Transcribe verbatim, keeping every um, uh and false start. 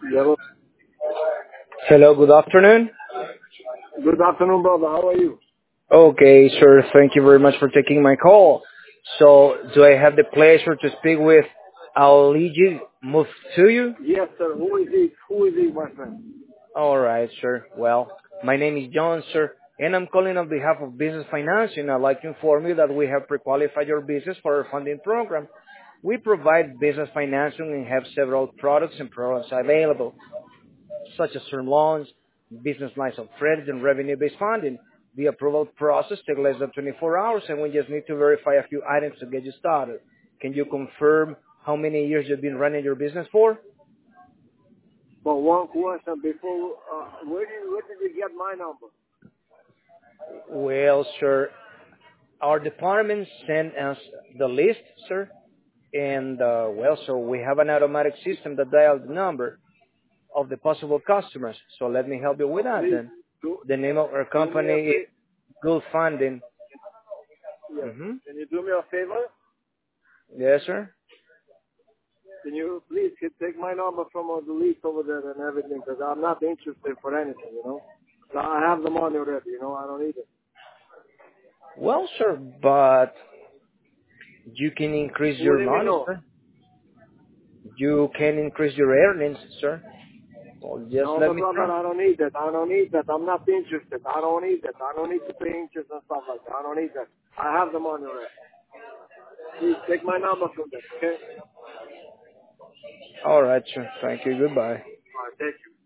Hello. Hello, good afternoon. Good afternoon, brother. How are you? Okay, sir, thank you very much for taking my call. So, do I have the pleasure to speak with Aligi Muftuyu? Yes, sir. Who is he? Who is he, my friend? All right, sir. Well, my name is John, sir, and I'm calling on behalf of Business Financing. I'd like to inform you that we have pre-qualified your business for our funding program. We provide business financing and have several products and programs available, such as term loans, business lines of credit, and revenue-based funding. The approval process takes less than twenty-four hours, and we just need to verify a few items to get you started. Can you confirm how many years you've been running your business for? But one question before, uh, where did where did you get my number? Well, sir, our department sent us the list, sir, and uh, well, so we have an automatic system that dials the number of the possible customers. So let me help you with that Please then. do The name of our do me company a is favor. Good Funding. Yes. Mm-hmm. Can you do me a favor? Yes, sir. Can you please can take my number from uh, the list over there and everything? Because I'm not interested for anything, you know. So I have the money already, you know. I don't need it. Well, sir, but you can increase What your do you mean, money, no? sir. You can increase your earnings, sir. Well, just No, let but me brother, try. I don't need that. I don't need that. I'm not interested. I don't need that. I don't need to pay interest and stuff like that. I don't need that. I have the money already. Please take my number from them, okay? All right, sir. Thank you. Goodbye. All right, thank you.